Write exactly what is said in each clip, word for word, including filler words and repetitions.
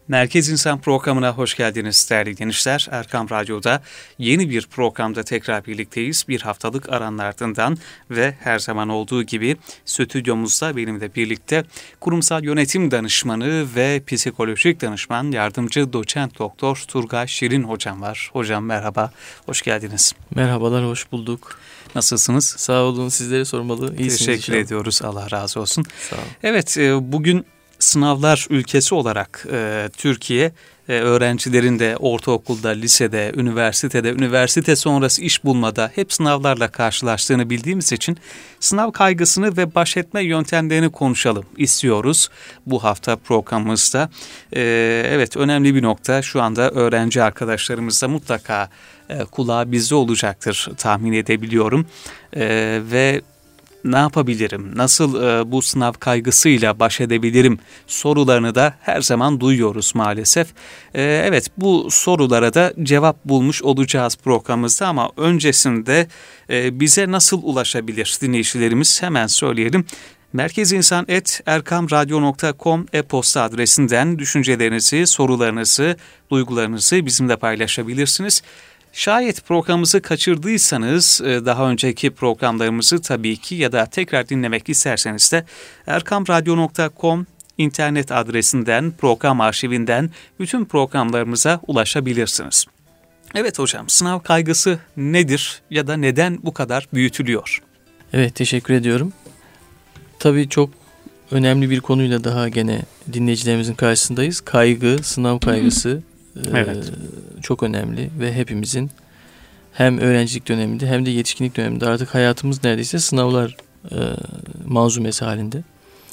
Merkez İnsan programına hoş geldiniz değerli gençler. Erkam Radyo'da yeni bir programda tekrar birlikteyiz. Bir haftalık aranın ardından ve her zaman olduğu gibi stüdyomuzda benimle birlikte kurumsal yönetim danışmanı ve psikolojik danışman yardımcı doçent doktor Turgay Şirin hocam var. Hocam merhaba, hoş geldiniz. Merhabalar, hoş bulduk. Nasılsınız? Sağ olun, sizleri sormalı. İyisiniz Teşekkür inşallah. ediyoruz, Allah razı olsun. Sağ olun. Evet, bugün sınavlar ülkesi olarak e, Türkiye e, öğrencilerin de ortaokulda, lisede, üniversitede, üniversite sonrası iş bulmada hep sınavlarla karşılaştığını bildiğimiz için sınav kaygısını ve baş etme yöntemlerini konuşalım istiyoruz bu hafta programımızda. E, evet, önemli bir nokta, şu anda öğrenci arkadaşlarımız da mutlaka e, kulağı bizde olacaktır tahmin edebiliyorum e, ve ne yapabilirim, nasıl e, bu sınav kaygısıyla baş edebilirim sorularını da her zaman duyuyoruz maalesef. E, evet, bu sorulara da cevap bulmuş olacağız programımızda ama öncesinde e, bize nasıl ulaşabilir dinleyicilerimiz, hemen söyleyelim. merkezinsan et erkamradyo nokta com e-posta adresinden düşüncelerinizi, sorularınızı, duygularınızı bizimle paylaşabilirsiniz. Şayet programımızı kaçırdıysanız daha önceki programlarımızı tabii ki ya da tekrar dinlemek isterseniz de erkamradyo nokta com internet adresinden, program arşivinden bütün programlarımıza ulaşabilirsiniz. Evet hocam, sınav kaygısı nedir ya da neden bu kadar büyütülüyor? Evet, teşekkür ediyorum. Tabii çok önemli bir konuyla daha gene dinleyicilerimizin karşısındayız. Kaygı, sınav kaygısı. Evet. Ee, çok önemli ve hepimizin hem öğrencilik döneminde hem de yetişkinlik döneminde artık hayatımız neredeyse sınavlar e, manzumesi halinde.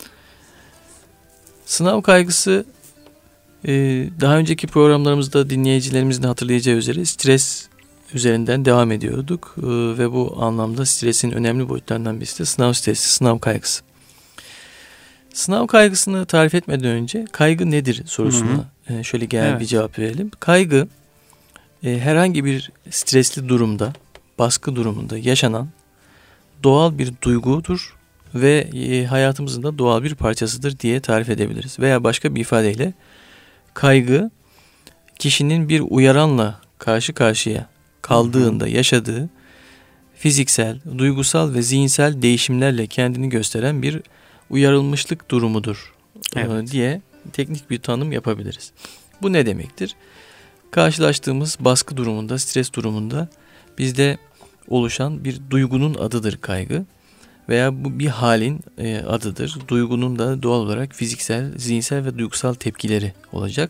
Sınav kaygısı e, daha önceki programlarımızda dinleyicilerimizin hatırlayacağı üzere stres üzerinden devam ediyorduk e, ve bu anlamda stresin önemli boyutlarından birisi de sınav stresi, sınav kaygısı. Sınav kaygısını tarif etmeden önce kaygı nedir sorusuna hı hı. şöyle genel evet. bir cevap verelim. Kaygı e, herhangi bir stresli durumda, baskı durumunda yaşanan doğal bir duygudur ve e, hayatımızın da doğal bir parçasıdır diye tarif edebiliriz. Veya başka bir ifadeyle kaygı kişinin bir uyaranla karşı karşıya kaldığında hı hı. yaşadığı fiziksel, duygusal ve zihinsel değişimlerle kendini gösteren bir uyarılmışlık durumudur evet. diye teknik bir tanım yapabiliriz. Bu ne demektir? Karşılaştığımız baskı durumunda, stres durumunda bizde oluşan bir duygunun adıdır kaygı veya bu bir halin e, adıdır. Duygunun da doğal olarak fiziksel, zihinsel ve duygusal tepkileri olacak.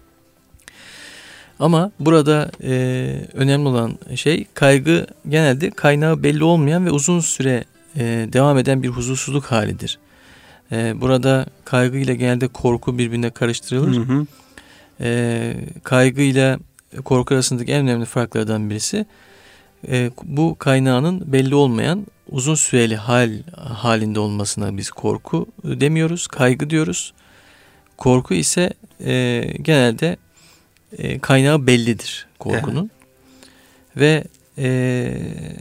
Ama burada e, önemli olan şey kaygı genelde kaynağı belli olmayan ve uzun süre e, devam eden bir huzursuzluk halidir. Burada kaygı ile genelde korku birbirine karıştırılır. Hı hı. E, kaygı ile korku arasındaki en önemli farklardan birisi e, bu kaynağının belli olmayan uzun süreli hal halinde olmasına biz korku demiyoruz, kaygı diyoruz. Korku ise e, genelde e, kaynağı bellidir korkunun evet. ve e,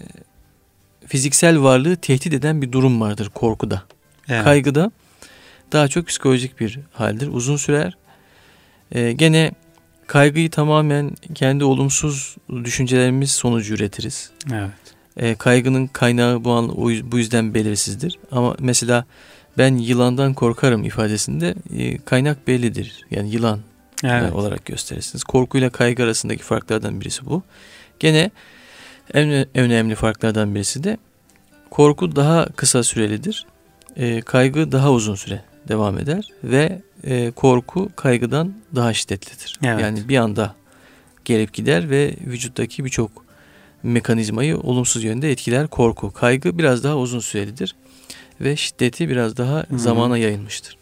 fiziksel varlığı tehdit eden bir durum vardır korkuda. Evet. Kaygıda daha çok psikolojik bir haldir. Uzun sürer. Ee, gene kaygıyı tamamen kendi olumsuz düşüncelerimiz sonucu üretiriz. Evet. Ee, kaygının kaynağı bu, an, bu yüzden belirsizdir. Ama mesela ben yılandan korkarım ifadesinde e, kaynak bellidir. Yani yılan evet. e, olarak gösterirsiniz. Korkuyla kaygı arasındaki farklardan birisi bu. Gene en önemli farklardan birisi de korku daha kısa sürelidir. E, kaygı daha uzun süre devam eder ve e, korku kaygıdan daha şiddetlidir. Evet. Yani bir anda gelip gider ve vücuttaki birçok mekanizmayı olumsuz yönde etkiler korku. Kaygı biraz daha uzun sürelidir ve şiddeti biraz daha hmm. zamana yayılmıştır.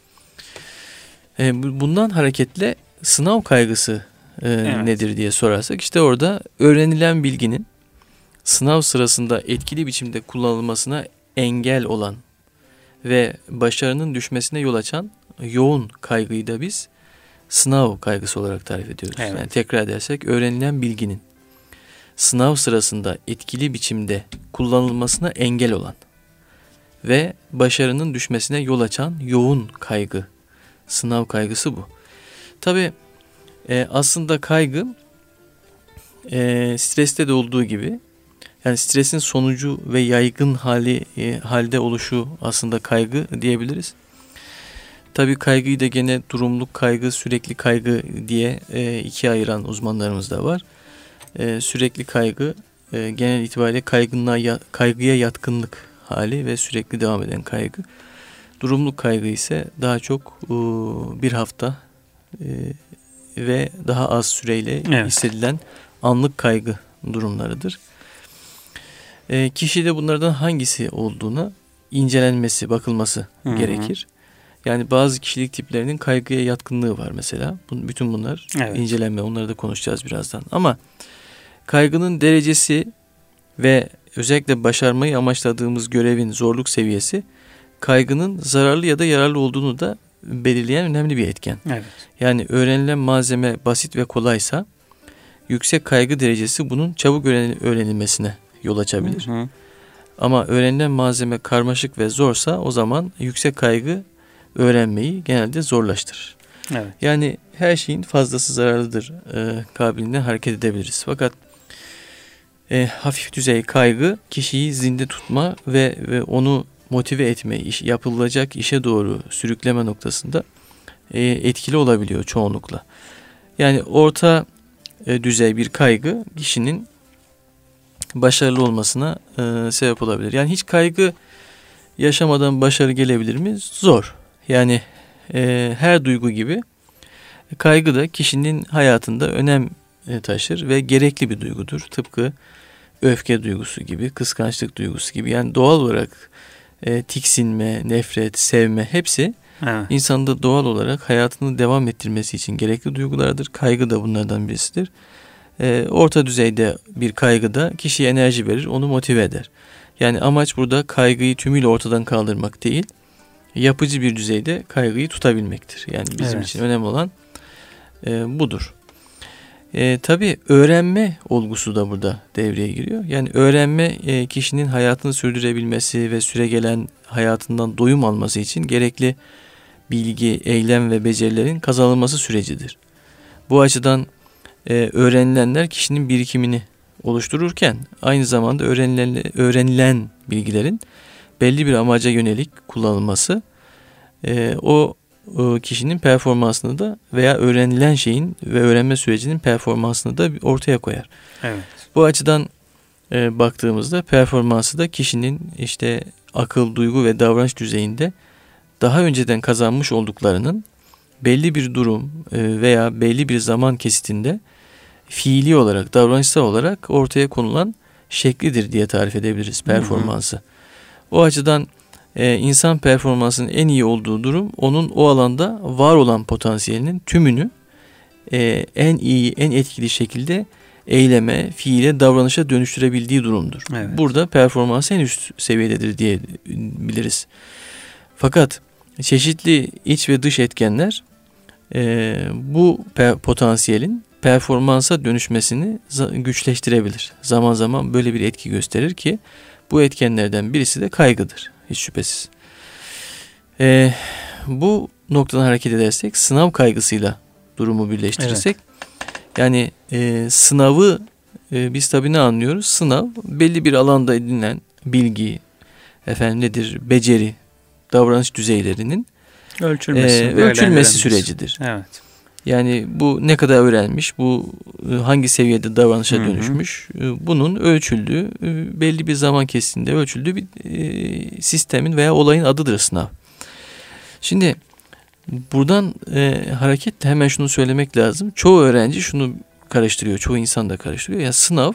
E, bundan hareketle sınav kaygısı e, evet. nedir diye sorarsak işte orada öğrenilen bilginin sınav sırasında etkili biçimde kullanılmasına engel olan ve başarının düşmesine yol açan yoğun kaygıyı da biz sınav kaygısı olarak tarif ediyoruz. Evet. Yani tekrar edersek öğrenilen bilginin sınav sırasında etkili biçimde kullanılmasına engel olan ve başarının düşmesine yol açan yoğun kaygı, sınav kaygısı bu. Tabii E, aslında kaygı e, streste de olduğu gibi, yani stresin sonucu ve yaygın hali e, halde oluşu aslında kaygı diyebiliriz. Tabii kaygıyı da gene durumluk kaygı, sürekli kaygı diye e, ikiye ayıran uzmanlarımız da var. E, sürekli kaygı e, genel itibariyle kaygınlığa, kaygıya yatkınlık hali ve sürekli devam eden kaygı. Durumluk kaygı ise daha çok e, bir hafta e, ve daha az süreyle evet. hissedilen anlık kaygı durumlarıdır. E, kişide bunlardan hangisi olduğuna incelenmesi, bakılması Hı-hı. gerekir. Yani bazı kişilik tiplerinin kaygıya yatkınlığı var mesela. Bütün bunlar evet. incelenme, onları da konuşacağız birazdan. Ama kaygının derecesi ve özellikle başarmayı amaçladığımız görevin zorluk seviyesi kaygının zararlı ya da yararlı olduğunu da belirleyen önemli bir etken. Evet. Yani öğrenilen malzeme basit ve kolaysa yüksek kaygı derecesi bunun çabuk öğrenilmesine yol açabilir. Hı hı. Ama öğrenilen malzeme karmaşık ve zorsa o zaman yüksek kaygı öğrenmeyi genelde zorlaştırır. Evet. Yani her şeyin fazlası zararlıdır e, kabiliğinden hareket edebiliriz. Fakat e, hafif düzey kaygı kişiyi zinde tutma ve, ve onu motive etme, iş, yapılacak işe doğru sürükleme noktasında e, etkili olabiliyor çoğunlukla. Yani orta e, düzey bir kaygı kişinin başarılı olmasına e, sebep olabilir. Yani hiç kaygı yaşamadan başarı gelebilir mi? Zor. Yani e, her duygu gibi kaygı da kişinin hayatında önem e, taşır ve gerekli bir duygudur. Tıpkı öfke duygusu gibi, kıskançlık duygusu gibi. Yani doğal olarak e, tiksinme, nefret, sevme hepsi evet. insanda doğal olarak hayatını devam ettirmesi için gerekli duygulardır. Kaygı da bunlardan birisidir. E, orta düzeyde bir kaygı da kişiye enerji verir, onu motive eder. Yani amaç burada kaygıyı tümüyle ortadan kaldırmak değil, yapıcı bir düzeyde kaygıyı tutabilmektir. Yani bizim evet. için önemli olan e, budur. E, tabii öğrenme olgusu da burada devreye giriyor. Yani öğrenme e, kişinin hayatını sürdürebilmesi ve süregelen hayatından doyum alması için gerekli bilgi, eylem ve becerilerin kazanılması sürecidir. Bu açıdan e, öğrenilenler kişinin birikimini oluştururken aynı zamanda öğrenilen, öğrenilen bilgilerin belli bir amaca yönelik kullanılması e, o, o kişinin performansını da veya öğrenilen şeyin ve öğrenme sürecinin performansını da ortaya koyar. Evet. Bu açıdan e, baktığımızda performansı da kişinin işte akıl, duygu ve davranış düzeyinde daha önceden kazanmış olduklarının belli bir durum e, veya belli bir zaman kesitinde fiili olarak, davranışsal olarak ortaya konulan şeklidir diye tarif edebiliriz performansı. Hı hı. O açıdan e, insan performansının en iyi olduğu durum onun o alanda var olan potansiyelinin tümünü e, en iyi, en etkili şekilde eyleme, fiile, davranışa dönüştürebildiği durumdur. Evet. Burada performans en üst seviyededir diye biliriz. Fakat çeşitli iç ve dış etkenler e, bu pe- potansiyelin performansa dönüşmesini güçleştirebilir. Zaman zaman böyle bir etki gösterir ki bu etkenlerden birisi de kaygıdır. Hiç şüphesiz. Ee, bu noktadan hareket edersek sınav kaygısıyla durumu birleştirirsek evet. yani e, sınavı e, biz tabii ne anlıyoruz? Sınav belli bir alanda edinilen bilgi, efendim nedir, beceri, davranış düzeylerinin ölçülmesi, e, ölçülmesi sürecidir. Evet. Yani bu ne kadar öğrenmiş, bu hangi seviyede davranışa hı hı. dönüşmüş, bunun ölçüldüğü, belli bir zaman kesitinde ölçüldüğü bir e, sistemin veya olayın adıdır sınav. Şimdi buradan e, hareketle hemen şunu söylemek lazım. Çoğu öğrenci şunu karıştırıyor, çoğu insan da karıştırıyor. Yani sınav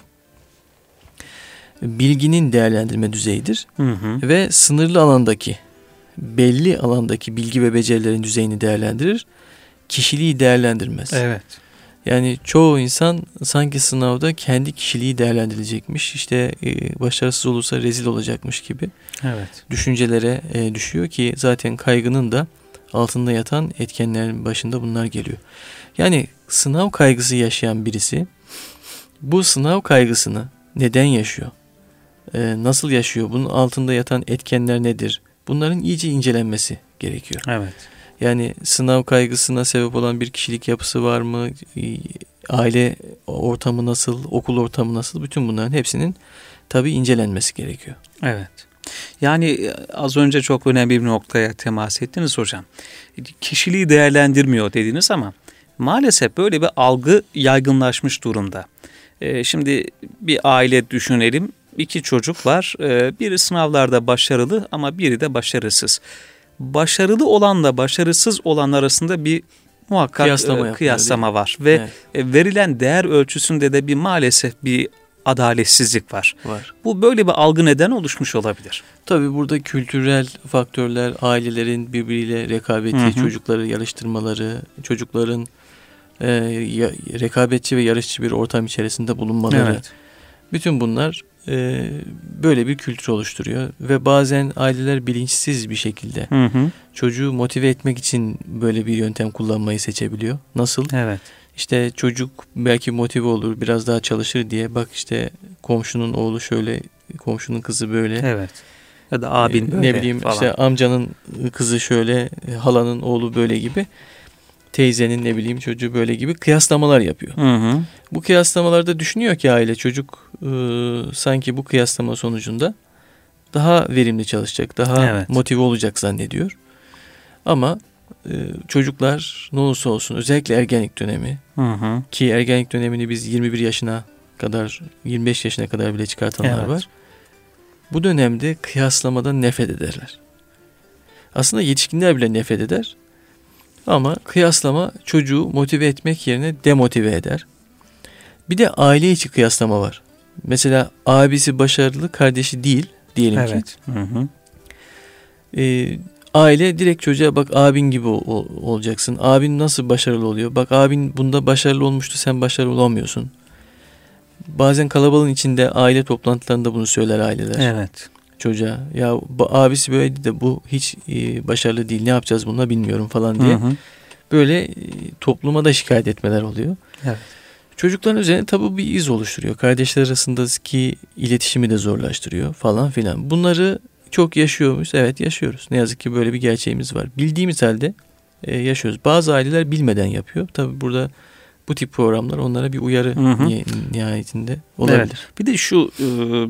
bilginin değerlendirme düzeyidir hı hı. ve sınırlı alandaki, belli alandaki bilgi ve becerilerin düzeyini değerlendirir. Kişiliği değerlendirmez. Evet. Yani çoğu insan sanki sınavda kendi kişiliği değerlendirilecekmiş, işte e, başarısız olursa rezil olacakmış gibi evet. düşüncelere e, düşüyor ki zaten kaygının da altında yatan etkenlerin başında bunlar geliyor. Yani sınav kaygısı yaşayan birisi bu sınav kaygısını neden yaşıyor? E, nasıl yaşıyor? Bunun altında yatan etkenler nedir? Bunların iyice incelenmesi gerekiyor. Evet. Yani sınav kaygısına sebep olan bir kişilik yapısı var mı? Aile ortamı nasıl? Okul ortamı nasıl? Bütün bunların hepsinin tabii incelenmesi gerekiyor. Evet. Yani az önce çok önemli bir noktaya temas ettiniz hocam. Kişiliği değerlendirmiyor dediniz ama maalesef böyle bir algı yaygınlaşmış durumda. Ee, şimdi bir aile düşünelim. İki çocuk var. Ee, biri sınavlarda başarılı ama biri de başarısız. Başarılı olanla başarısız olan arasında bir muhakkak kıyaslama, e, kıyaslama var. Ve evet. verilen değer ölçüsünde de bir maalesef bir adaletsizlik var. var. Bu böyle bir algı neden oluşmuş olabilir. Tabii burada kültürel faktörler, ailelerin birbiriyle rekabeti, hı hı. çocukları yarıştırmaları, çocukların e, ya, rekabetçi ve yarışçı bir ortam içerisinde bulunmaları. Evet. Bütün bunlar e, böyle bir kültür oluşturuyor ve bazen aileler bilinçsiz bir şekilde hı hı. çocuğu motive etmek için böyle bir yöntem kullanmayı seçebiliyor. Nasıl? Evet. İşte çocuk belki motive olur, biraz daha çalışır diye. Bak işte komşunun oğlu şöyle, komşunun kızı böyle. Evet. Ya da abin böyle ne bileyim falan. işte amcanın kızı şöyle, halanın oğlu böyle gibi. Teyzenin ne bileyim çocuğu böyle gibi kıyaslamalar yapıyor. Hı hı. Bu kıyaslamalarda düşünüyor ki aile çocuk e, sanki bu kıyaslama sonucunda daha verimli çalışacak, daha evet. motive olacak zannediyor. Ama e, çocuklar ne olursa olsun özellikle ergenlik dönemi hı hı. ki ergenlik dönemini biz yirmi bir yaşına kadar, yirmi beş yaşına kadar bile çıkartanlar evet. var. Bu dönemde kıyaslamadan nefret ederler. Aslında yetişkinler bile nefret eder. Ama kıyaslama çocuğu motive etmek yerine demotive eder. Bir de aile içi kıyaslama var. Mesela abisi başarılı, kardeşi değil diyelim evet. ki. Hı hı. Ee, aile direkt çocuğa bak abin gibi ol, olacaksın. Abin nasıl başarılı oluyor? Bak abin bunda başarılı olmuştu, sen başarılı olamıyorsun. Bazen kalabalığın içinde aile toplantılarında bunu söyler aileler. Evet. Çocuğa ya abisi böyleydi de bu hiç e, başarılı değil, ne yapacağız bununla bilmiyorum falan diye. Hı hı. Böyle e, topluma da şikayet etmeler oluyor. Evet. Çocukların üzerine tabii bir iz oluşturuyor. Kardeşler arasındaki iletişimi de zorlaştırıyor falan filan. Bunları çok yaşıyor muyuz? Evet yaşıyoruz. Ne yazık ki böyle bir gerçeğimiz var. Bildiğimiz halde e, yaşıyoruz. Bazı aileler bilmeden yapıyor. Tabii burada bu tip programlar onlara bir uyarı hı hı. nihayetinde olabilir. Evet. Bir de şu e,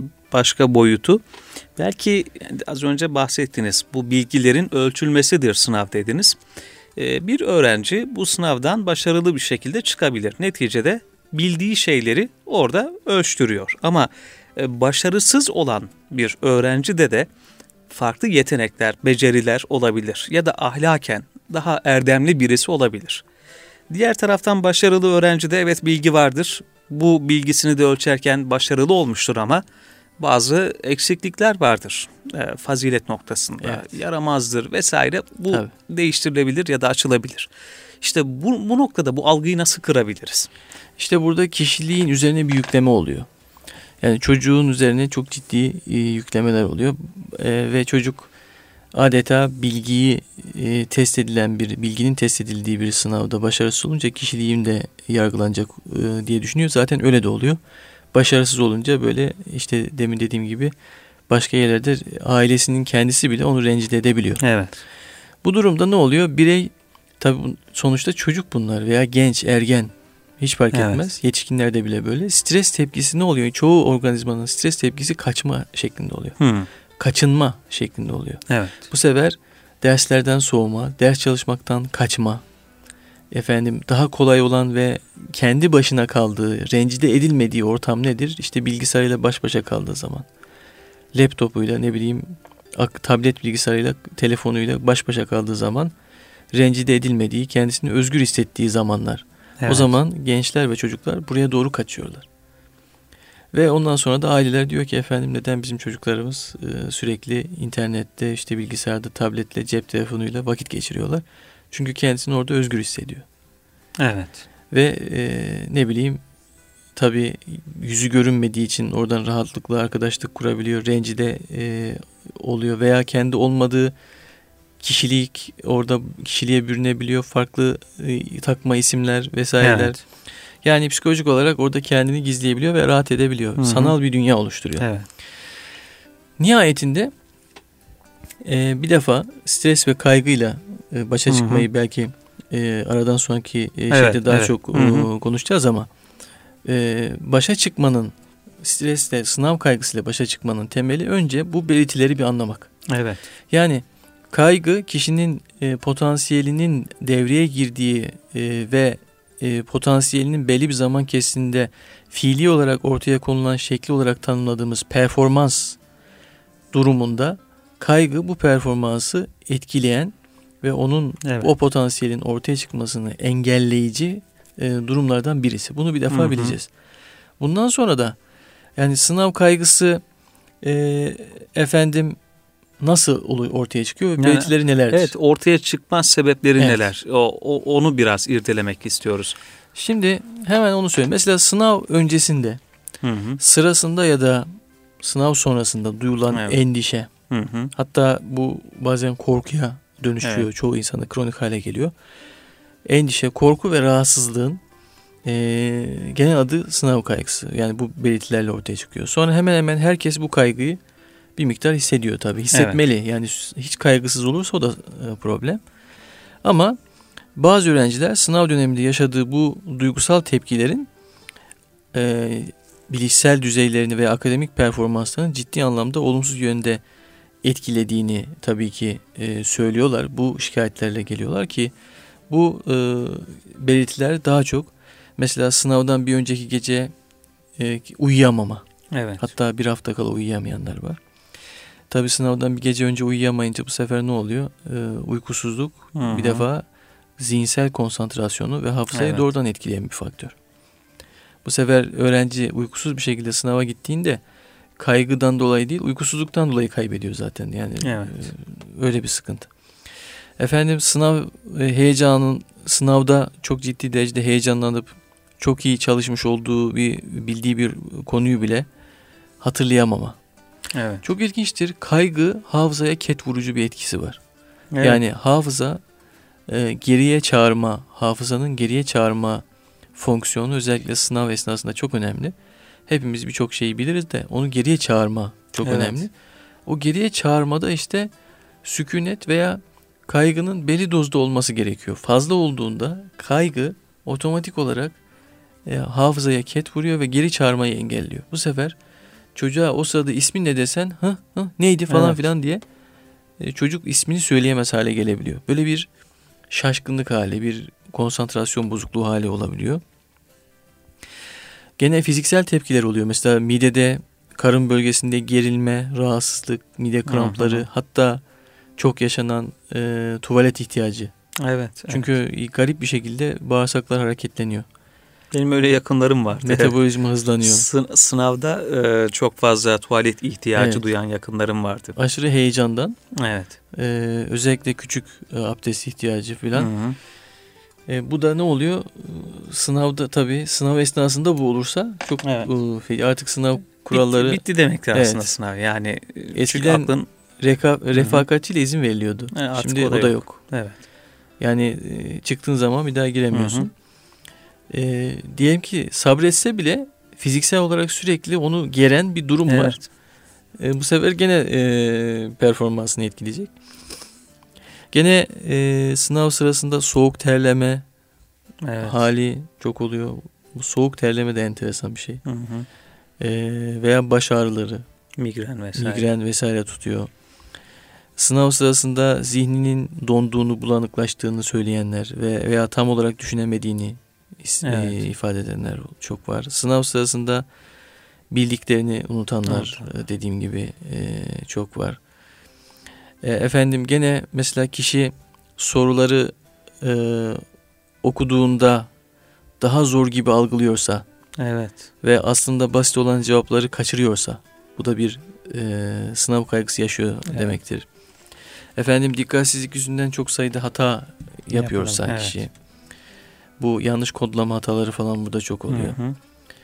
başka boyutu, belki az önce bahsettiniz, bu bilgilerin ölçülmesidir sınav dediniz. E, bir öğrenci bu sınavdan başarılı bir şekilde çıkabilir. Neticede bildiği şeyleri orada ölçtürüyor. Ama e, başarısız olan bir öğrencide de farklı yetenekler, beceriler olabilir. Ya da ahlaken daha erdemli birisi olabilir. Diğer taraftan başarılı öğrencide evet bilgi vardır. Bu bilgisini de ölçerken başarılı olmuştur ama bazı eksiklikler vardır. E, fazilet noktasında. Evet. Yaramazdır vesaire. Bu Tabii. değiştirilebilir ya da açılabilir. İşte bu, bu noktada bu algıyı nasıl kırabiliriz? İşte burada kişiliğin üzerine bir yükleme oluyor. Yani çocuğun üzerine çok ciddi e, yüklemeler oluyor. E, ve çocuk adeta bilgiyi e, test edilen bir, bilginin test edildiği bir sınavda başarısız olunca kişiliğim de yargılanacak e, diye düşünüyor. Zaten öyle de oluyor. Başarısız olunca böyle işte demin dediğim gibi başka yerlerde ailesinin kendisi bile onu rencide edebiliyor. Evet. Bu durumda ne oluyor? Birey tabii sonuçta çocuk bunlar veya genç, ergen hiç fark evet. etmez. Yetişkinlerde bile böyle. Stres tepkisi ne oluyor? Çoğu organizmanın stres tepkisi kaçma şeklinde oluyor. Hmm. Kaçınma şeklinde oluyor. Evet. Bu sefer derslerden soğuma, ders çalışmaktan kaçma, efendim daha kolay olan ve kendi başına kaldığı, rencide edilmediği ortam nedir? İşte bilgisayarıyla baş başa kaldığı zaman. Laptopuyla ne bileyim tablet bilgisayarıyla, telefonuyla baş başa kaldığı zaman rencide edilmediği, kendisini özgür hissettiği zamanlar. Evet. O zaman gençler ve çocuklar buraya doğru kaçıyorlar. Ve ondan sonra da aileler diyor ki efendim neden bizim çocuklarımız e, sürekli internette, işte bilgisayarda, tabletle, cep telefonuyla vakit geçiriyorlar. Çünkü kendisini orada özgür hissediyor. Evet. Ve e, ne bileyim tabii yüzü görünmediği için oradan rahatlıkla arkadaşlık kurabiliyor, rencide e, oluyor veya kendi olmadığı kişilik orada kişiliğe bürünebiliyor, farklı e, takma isimler vesaireler. Evet. Yani psikolojik olarak orada kendini gizleyebiliyor ve rahat edebiliyor. Hı-hı. Sanal bir dünya oluşturuyor. Evet. Nihayetinde Ee, bir defa stres ve kaygıyla e, başa çıkmayı Hı-hı. belki e, aradan sonraki e, şeyde evet, daha evet. çok e, konuşacağız ama e, başa çıkmanın, stresle, sınav kaygısıyla başa çıkmanın temeli önce bu belirtileri bir anlamak. Evet. Yani kaygı kişinin e, potansiyelinin devreye girdiği e, ve e, potansiyelinin belli bir zaman kesiminde fiili olarak ortaya konulan şekli olarak tanımladığımız performans durumunda kaygı bu performansı etkileyen ve onun evet. o potansiyelin ortaya çıkmasını engelleyici e, durumlardan birisi. Bunu bir defa Hı-hı. bileceğiz. Bundan sonra da yani sınav kaygısı e, efendim nasıl ortaya çıkıyor ve yani, belirtileri nelerdir? Evet, ortaya çıkmaz sebepleri evet. neler? O, o, onu biraz irdelemek istiyoruz. Şimdi hemen onu söyleyeyim. Mesela sınav öncesinde, hı hı. sırasında ya da sınav sonrasında duyulan evet. endişe, hı hı. hatta bu bazen korkuya dönüşüyor. Evet. Çoğu insanda kronik hale geliyor. Endişe, korku ve rahatsızlığın e, genel adı sınav kaygısı. Yani bu belirtilerle ortaya çıkıyor. Sonra hemen hemen herkes bu kaygıyı bir miktar hissediyor tabii. Hissetmeli. Evet. Yani hiç kaygısız olursa o da problem. Ama bazı öğrenciler sınav döneminde yaşadığı bu duygusal tepkilerin e, bilişsel düzeylerini ve akademik performanslarını ciddi anlamda olumsuz yönde etkilediğini tabii ki e, söylüyorlar. Bu şikayetlerle geliyorlar ki bu e, belirtiler daha çok mesela sınavdan bir önceki gece e, uyuyamama. Evet. Hatta bir hafta kala uyuyamayanlar var. Tabii sınavdan bir gece önce uyuyamayınca bu sefer ne oluyor? Ee, uykusuzluk Hı-hı. bir defa zihinsel konsantrasyonu ve hafızayı evet. doğrudan etkileyen bir faktör. Bu sefer öğrenci uykusuz bir şekilde sınava gittiğinde kaygıdan dolayı değil, uykusuzluktan dolayı kaybediyor zaten. Yani evet. e, öyle bir sıkıntı. Efendim sınav e, heyecanın sınavda çok ciddi derecede heyecanlanıp çok iyi çalışmış olduğu bir bildiği bir konuyu bile hatırlayamama. Evet. Çok ilginçtir. Kaygı hafızaya ket vurucu bir etkisi var. Evet. Yani hafıza e, geriye çağırma, hafızanın geriye çağırma fonksiyonu özellikle sınav esnasında çok önemli. Hepimiz birçok şeyi biliriz de onu geriye çağırma çok evet. önemli. O geriye çağırmada işte sükunet veya kaygının belli dozda olması gerekiyor. Fazla olduğunda kaygı otomatik olarak e, hafızaya ket vuruyor ve geri çağırmayı engelliyor. Bu sefer çocuğa o sırada ismin ne desen hı, hı, neydi falan evet. filan diye e, çocuk ismini söyleyemez hale gelebiliyor. Böyle bir şaşkınlık hali, bir konsantrasyon bozukluğu hali olabiliyor. Gene fiziksel tepkiler oluyor. Mesela midede, karın bölgesinde gerilme, rahatsızlık, mide krampları, hı hı. hatta çok yaşanan e, tuvalet ihtiyacı. Evet. Çünkü evet. garip bir şekilde bağırsaklar hareketleniyor. Benim öyle yakınlarım var. Metabolizma hızlanıyor. Sı- sınavda e, çok fazla tuvalet ihtiyacı evet. duyan yakınlarım vardı. Aşırı heyecandan. Evet. E, özellikle küçük e, abdest ihtiyacı falan. E, bu da ne oluyor? Sınavda tabii sınav esnasında bu olursa çok evet. e, artık sınav kuralları bitti, bitti demektir evet. aslında sınav. Yani eskiden aklın... reka- refakatçiyle izin veriliyordu. Evet, şimdi o da, o da yok. yok. Evet. Yani e, çıktığın zaman bir daha giremiyorsun. Hı hı. E, diyelim ki sabretse bile fiziksel olarak sürekli onu geren bir durum evet. var. E, bu sefer gene e, performansını etkileyecek. Gene e, sınav sırasında soğuk terleme evet. hali çok oluyor. Bu soğuk terleme de enteresan bir şey. Hı hı. E, veya baş ağrıları. Migren vesaire. Migren vesaire tutuyor. Sınav sırasında zihninin donduğunu, bulanıklaştığını söyleyenler ve veya tam olarak düşünemediğini evet. e, ifade edenler çok var. Sınav sırasında bildiklerini unutanlar evet. dediğim gibi e, çok var. E, efendim gene mesela kişi soruları e, okuduğunda daha zor gibi algılıyorsa evet. ve aslında basit olan cevapları kaçırıyorsa bu da bir e, sınav kaygısı yaşıyor evet. demektir. Efendim dikkatsizlik yüzünden çok sayıda hata yapıyorsa Yapalım, kişi. Evet. Bu yanlış kodlama hataları falan burada çok oluyor. Hı hı.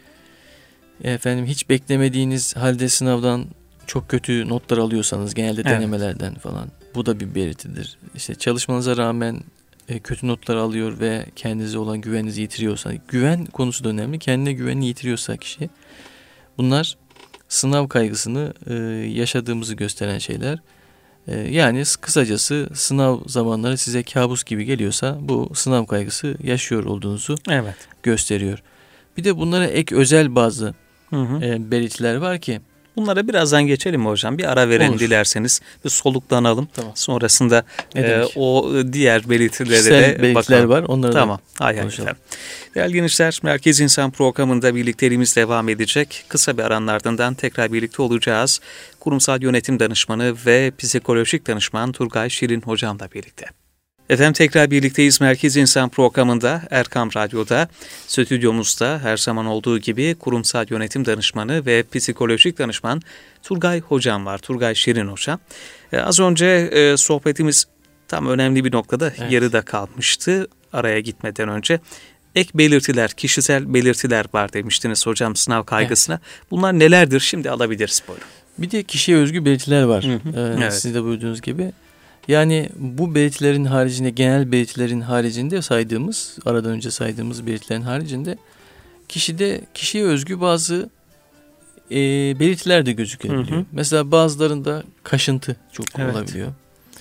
Efendim hiç beklemediğiniz halde sınavdan çok kötü notlar alıyorsanız genelde evet. denemelerden falan bu da bir belirtidir. İşte çalışmanıza rağmen e, kötü notlar alıyor ve kendinize olan güveninizi yitiriyorsa, güven konusu da önemli. Kendine güvenini yitiriyorsa kişi bunlar sınav kaygısını e, yaşadığımızı gösteren şeyler. E, yani kısacası sınav zamanları size kabus gibi geliyorsa bu sınav kaygısı yaşıyor olduğunuzu evet. gösteriyor. Bir de bunlara ek özel bazı hı hı. E, belirtiler var ki. Bunlara birazdan geçelim mi hocam? Bir ara verelim Olur. dilerseniz. Bir soluklanalım. Tamam. sonrasında e, o diğer belirtilere Kişisel de belirtiler bakalım. var. Onları tamam. da hay hay efendim. Değerli gençler, Merkez İnsan programında birlikteliğimiz devam edecek. Kısa bir aranın ardından tekrar birlikte olacağız. Kurumsal yönetim danışmanı ve psikolojik danışman Turgay Şirin hocamla birlikte. Efendim tekrar birlikteyiz Merkez İnsan programında Erkam Radyo'da. Stüdyomuzda her zaman olduğu gibi kurumsal yönetim danışmanı ve psikolojik danışman Turgay hocam var. Turgay Şirin hocam. Ee, az önce e, sohbetimiz tam önemli bir noktada evet. yarıda kalmıştı araya gitmeden önce. Ek belirtiler, kişisel belirtiler var demiştiniz hocam sınav kaygısına. Evet. Bunlar nelerdir? Şimdi alabiliriz buyurun. Bir de kişiye özgü belirtiler var. Hı hı. Ee, evet. Siz de buyurduğunuz gibi. Yani bu belirtilerin haricinde, genel belirtilerin haricinde saydığımız, aradan önce saydığımız belirtilerin haricinde kişide kişiye özgü bazı e, belirtiler de gözükebiliyor. Hı hı. Mesela bazılarında kaşıntı çok evet. olabiliyor.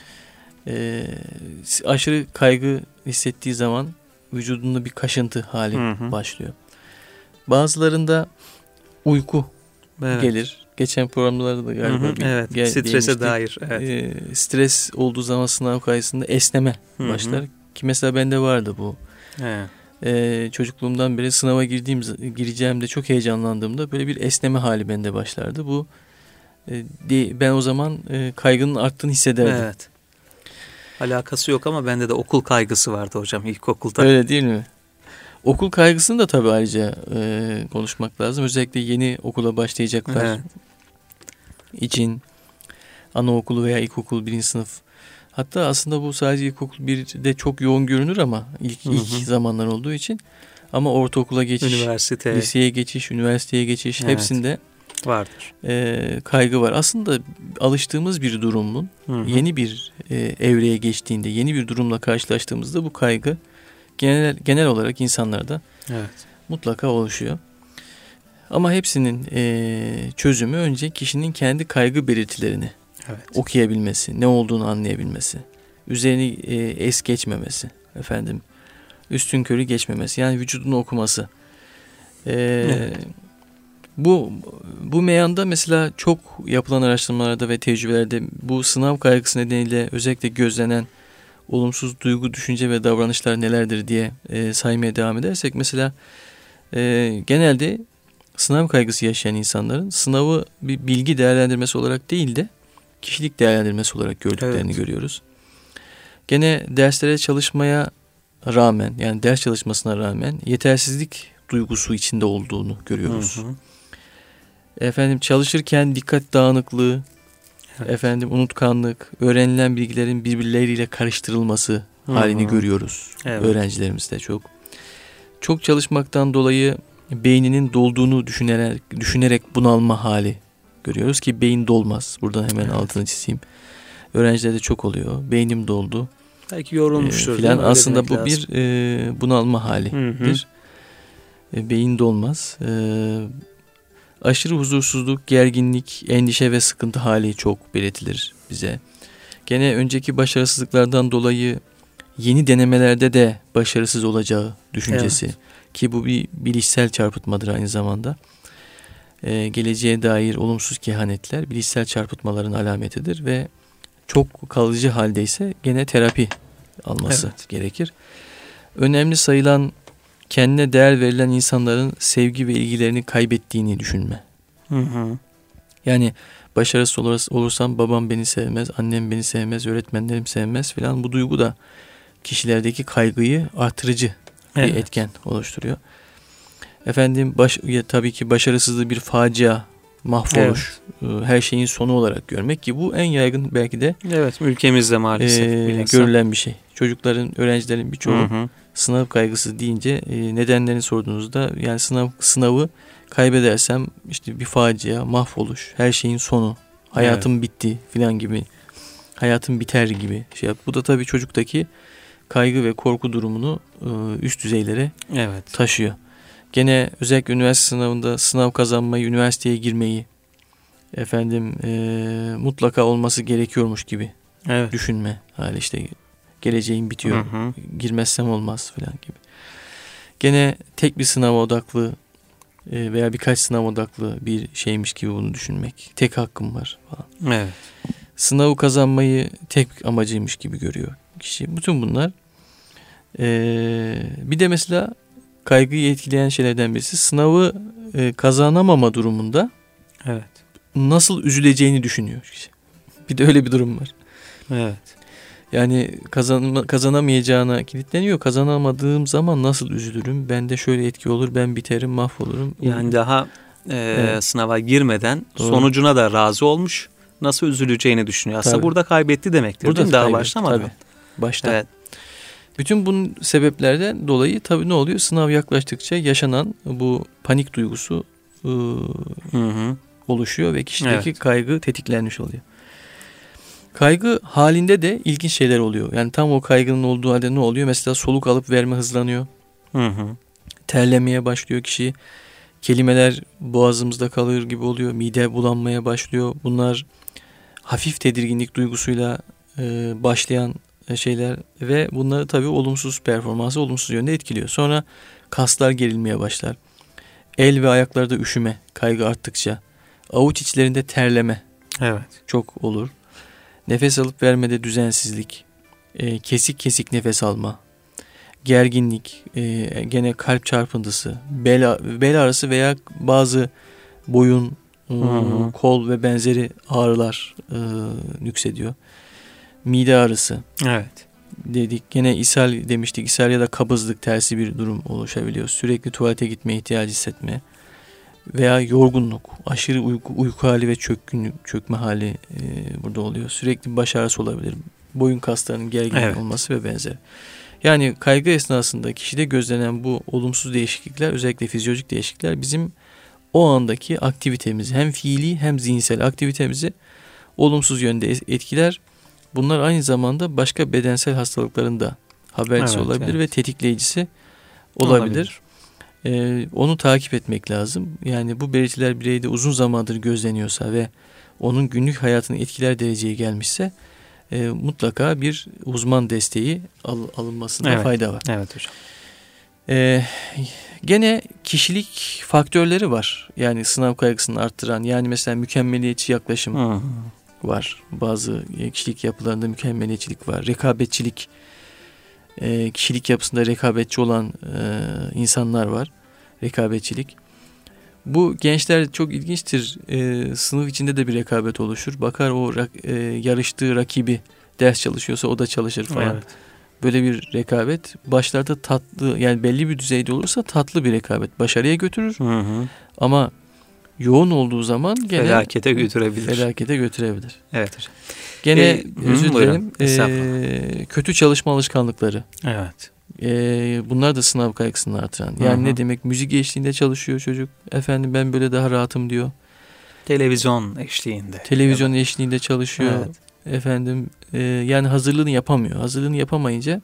E, aşırı kaygı hissettiği zaman vücudunda bir kaşıntı hali hı hı. başlıyor. Bazılarında uyku evet. gelir. Geçen programlarda da galiba hı hı, bir evet, gel, strese dair. Evet. E, stres olduğu zaman sınav kaygısında esneme hı hı. başlar. Ki mesela bende vardı bu. Evet. E, çocukluğumdan beri sınava girdiğim gireceğimde çok heyecanlandığımda böyle bir esneme hali bende başlardı. Bu e, de, ben o zaman e, kaygının arttığını hissederdim. Evet. Alakası yok ama bende de okul kaygısı vardı hocam ilkokulda. Öyle değil mi? Okul kaygısını da tabii ayrıca e, konuşmak lazım. Özellikle yeni okula başlayacaklar evet. için anaokulu veya ilkokul birinci sınıf. Hatta aslında bu sadece ilkokul birde çok yoğun görünür ama ilk, hı hı. ilk zamanlar olduğu için. Ama ortaokula geçiş, üniversite, liseye geçiş, üniversiteye geçiş evet. hepsinde vardır. E, kaygı var. Aslında alıştığımız bir durumun hı hı. yeni bir e, evreye geçtiğinde, yeni bir durumla karşılaştığımızda bu kaygı genel genel olarak insanlarda evet. mutlaka oluşuyor. Ama hepsinin e, çözümü önce kişinin kendi kaygı belirtilerini evet. okuyabilmesi, ne olduğunu anlayabilmesi, üzerini e, es geçmemesi, efendim, üstünkörü geçmemesi, yani vücudunu okuması. E, evet. Bu bu meyanda mesela çok yapılan araştırmalarda ve tecrübelerde bu sınav kaygısı nedeniyle özellikle gözlenen olumsuz duygu, düşünce ve davranışlar nelerdir diye e, saymaya devam edersek mesela e, genelde sınav kaygısı yaşayan insanların sınavı bir bilgi değerlendirmesi olarak değil de kişilik değerlendirmesi olarak gördüklerini evet. görüyoruz. Gene derslere çalışmaya rağmen, yani ders çalışmasına rağmen yetersizlik duygusu içinde olduğunu görüyoruz. Hı hı. Efendim çalışırken dikkat dağınıklığı, evet. efendim unutkanlık, öğrenilen bilgilerin birbirleriyle karıştırılması hı hı. halini görüyoruz evet. öğrencilerimizde çok. Çok çalışmaktan dolayı beyninin dolduğunu düşünerek düşünerek bunalma hali görüyoruz ki beyin dolmaz. Buradan hemen evet. altını çizeyim. Öğrencilerde çok oluyor. Beynim doldu. Belki yorulmuştur. E, filan. Aslında bu lazım. bir e, bunalma halidir. E, beyin dolmaz. E, aşırı huzursuzluk, gerginlik, endişe ve sıkıntı hali çok belirtilir bize. Gene önceki başarısızlıklardan dolayı yeni denemelerde de başarısız olacağı düşüncesi. Evet. Ki bu bir bilişsel çarpıtmadır aynı zamanda. Ee, geleceğe dair olumsuz kehanetler bilişsel çarpıtmaların alametidir ve çok kalıcı haldeyse gene terapi alması evet. gerekir. Önemli sayılan kendine değer verilen insanların sevgi ve ilgilerini kaybettiğini düşünme. Hı hı. Yani başarısız olursam babam beni sevmez, annem beni sevmez, öğretmenlerim sevmez filan, bu duygu da kişilerdeki kaygıyı artırıcı evet. bir etken oluşturuyor. Efendim baş, ya, tabii ki başarısızlığı bir facia, mahvoluş, evet. her şeyin sonu olarak görmek ki bu en yaygın belki de evet ülkemizde maalesef e, görülen bir şey. Çocukların, öğrencilerin birçoğu hı hı. sınav kaygısı deyince e, nedenlerini sorduğunuzda yani sınav sınavı kaybedersem işte bir facia, mahvoluş, her şeyin sonu, hayatım evet. bitti filan gibi, hayatım biter gibi şey yap. Bu da tabii çocuktaki kaygı ve korku durumunu e, üst düzeylere evet. taşıyor. Gene özellikle üniversite sınavında sınav kazanmayı, üniversiteye girmeyi efendim e, mutlaka olması gerekiyormuş gibi evet. düşünme hali, işte geleceğim bitiyor, hı hı. girmezsem olmaz falan gibi. Gene tek bir sınav odaklı e, veya birkaç sınav odaklı bir şeymiş gibi bunu düşünmek. Tek hakkım var falan. Evet. Sınavı kazanmayı tek amacıymış gibi görüyor kişi. Bütün bunlar e, bir de mesela kaygıyı etkileyen şeylerden birisi sınavı e, kazanamama durumunda evet. nasıl üzüleceğini düşünüyor kişi. Bir de öyle bir durum var. Evet. Yani kazan, kazanamayacağına kilitleniyor. Kazanamadığım zaman nasıl üzülürüm? Bende şöyle etki olur, ben biterim, mahvolurum. Yani daha e, evet. sınava girmeden Doğru. sonucuna da razı olmuş. Nasıl üzüleceğini düşünüyor. Aslında tabii. burada kaybetti demektir. Burada değil mi? Daha kaybetti, başlamadan. Tabii. Başta. Evet. Bütün bunun sebeplerden dolayı tabii ne oluyor? Sınav yaklaştıkça yaşanan bu panik duygusu ıı, hı hı. oluşuyor ve kişideki evet. kaygı tetiklenmiş oluyor. Kaygı halinde de ilginç şeyler oluyor. Yani tam o kaygının olduğu halde ne oluyor? Mesela soluk alıp verme hızlanıyor. Hı hı. Terlemeye başlıyor kişi. Kelimeler boğazımızda kalır gibi oluyor. Mide bulanmaya başlıyor. Bunlar hafif tedirginlik duygusuyla e, başlayan şeyler ve bunları tabii olumsuz performansı olumsuz yönde etkiliyor. Sonra kaslar gerilmeye başlar. El ve ayaklarda üşüme, kaygı arttıkça. Avuç içlerinde terleme. Evet. Çok olur. Nefes alıp vermede düzensizlik, e, kesik kesik nefes alma, gerginlik, e, gene kalp çarpıntısı, bel, bel ağrısı veya bazı boyun, hı hı. kol ve benzeri ağrılar e, nüksediyor. Mide ağrısı. Evet. Dedik. Gene ishal demiştik. İshal ya da kabızlık, tersi bir durum oluşabiliyor. Sürekli tuvalete gitme ihtiyacı hissetme. Veya yorgunluk, aşırı uyku, uyku hali ve çökkünlük, çökme hali e, burada oluyor. Sürekli baş ağrısı olabilir. Boyun kaslarının gergin evet. olması ve benzeri. Yani kaygı esnasında kişide gözlenen bu olumsuz değişiklikler, özellikle fizyolojik değişiklikler bizim o andaki aktivitemizi, hem fiili hem zihinsel aktivitemizi olumsuz yönde etkiler. Bunlar aynı zamanda başka bedensel hastalıkların da habercisi evet, olabilir evet. ve tetikleyicisi olabilir. olabilir. Ee, onu takip etmek lazım. Yani bu belirtiler bireyde uzun zamandır gözleniyorsa ve onun günlük hayatını etkiler dereceye gelmişse e, mutlaka bir uzman desteği al, alınmasında evet. fayda var. Evet hocam. Ee, gene kişilik faktörleri var. Yani sınav kaygısını arttıran, yani mesela mükemmeliyetçi yaklaşım Hı. var. Bazı kişilik yapılarında mükemmeliyetçilik var. Rekabetçilik, e, kişilik yapısında rekabetçi olan e, insanlar var. Rekabetçilik. Bu gençler çok ilginçtir. E, sınıf içinde de bir rekabet oluşur. Bakar o e, yarıştığı rakibi ders çalışıyorsa o da çalışır falan. Evet. Böyle bir rekabet başlarda tatlı, yani belli bir düzeyde olursa tatlı bir rekabet başarıya götürür. Hı hı. Ama yoğun olduğu zaman gene felakete götürebilir. Felakete götürebilir. Evet hocam. Gene ee, özür dilerim. E, kötü çalışma alışkanlıkları. Evet. E, bunlar da sınav kaygısını artıran. Yani hı hı. ne demek? Müzik eşliğinde çalışıyor çocuk. Efendim ben böyle daha rahatım diyor. Televizyon eşliğinde. Televizyon evet. eşliğinde çalışıyor. Evet. Efendim e, yani hazırlığını yapamıyor. Hazırlığını yapamayınca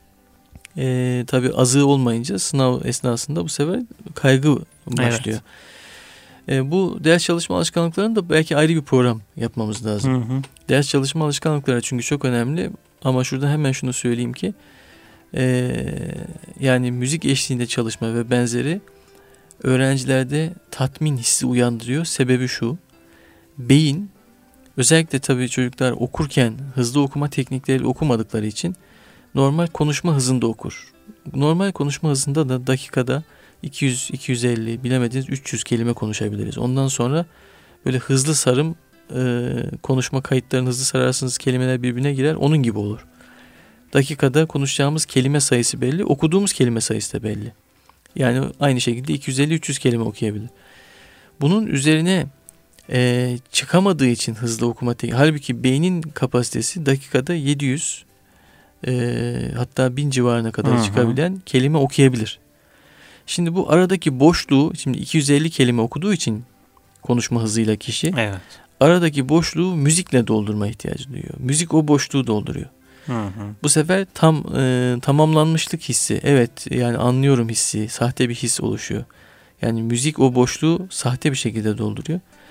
e, tabii azığı olmayınca sınav esnasında bu sefer kaygı başlıyor. Evet. E, bu ders çalışma alışkanlıklarını da belki ayrı bir program yapmamız lazım. Hı hı. Ders çalışma alışkanlıkları çünkü çok önemli. Ama şurada hemen şunu söyleyeyim ki e, yani müzik eşliğinde çalışma ve benzeri öğrencilerde tatmin hissi uyandırıyor. Sebebi şu: beyin, özellikle tabii çocuklar okurken hızlı okuma teknikleriyle okumadıkları için normal konuşma hızında okur. Normal konuşma hızında da dakikada iki yüz iki yüz elli, bilemediniz üç yüz kelime konuşabiliriz. Ondan sonra böyle hızlı sarım e, konuşma kayıtlarını hızlı sararsınız, kelimeler birbirine girer, onun gibi olur. Dakikada konuşacağımız kelime sayısı belli, okuduğumuz kelime sayısı da belli. Yani aynı şekilde iki yüz elli üç yüz kelime okuyabilir. Bunun üzerine e, çıkamadığı için hızlı okuma tekniği. Halbuki beynin kapasitesi dakikada yedi yüz e, hatta bin civarına kadar Hı-hı. çıkabilen kelime okuyabilir. Şimdi bu aradaki boşluğu, şimdi iki yüz elli kelime okuduğu için konuşma hızıyla kişi evet. aradaki boşluğu müzikle doldurma ihtiyacı duyuyor. Müzik o boşluğu dolduruyor. Hı hı. Bu sefer tam e, tamamlanmışlık hissi, evet yani anlıyorum hissi, sahte bir his oluşuyor. Yani müzik o boşluğu sahte bir şekilde dolduruyor.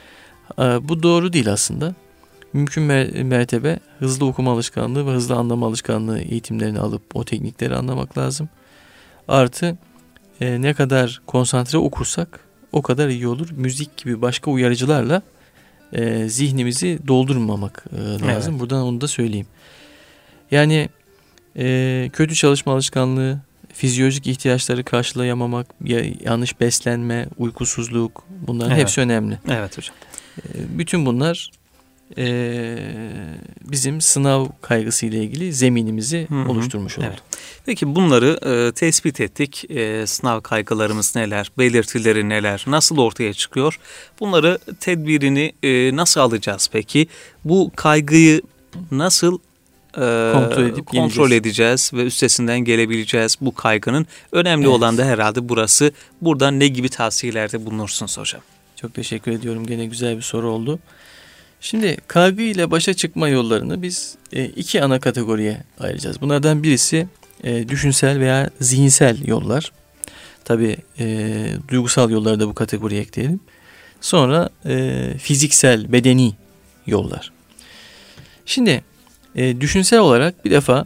Bu doğru değil aslında. Mümkün mertebe hızlı okuma alışkanlığı ve hızlı anlama alışkanlığı eğitimlerini alıp o teknikleri anlamak lazım. Artı e, ne kadar konsantre okursak o kadar iyi olur. Müzik gibi başka uyarıcılarla e, zihnimizi doldurmamak e, lazım. Evet. Buradan onu da söyleyeyim. Yani e, kötü çalışma alışkanlığı, fizyolojik ihtiyaçları karşılayamamak, yanlış beslenme, uykusuzluk, bunların evet. hepsi önemli. Evet hocam. E, bütün bunlar e, bizim sınav kaygısıyla ilgili zeminimizi Hı-hı. oluşturmuş oldu. Evet. Peki bunları e, tespit ettik. E, sınav kaygılarımız neler, belirtileri neler, nasıl ortaya çıkıyor? Bunları tedbirini e, nasıl alacağız peki? Bu kaygıyı nasıl e, kontrol, edip kontrol edeceğiz ve üstesinden gelebileceğiz bu kaygının? Önemli evet. olan da herhalde burası. Buradan ne gibi tavsiyelerde bulunursunuz hocam? Çok teşekkür ediyorum. Gene güzel bir soru oldu. Şimdi kaygı ile başa çıkma yollarını biz e, iki ana kategoriye ayıracağız. Bunlardan birisi e, düşünsel veya zihinsel yollar. Tabii e, duygusal yolları da bu kategoriye ekleyelim. Sonra e, fiziksel, bedeni yollar. Şimdi e, düşünsel olarak bir defa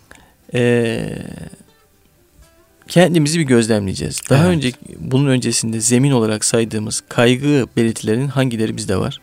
e, kendimizi bir gözlemleyeceğiz. Daha evet. önce bunun öncesinde zemin olarak saydığımız kaygı belirtilerinin hangileri bizde var?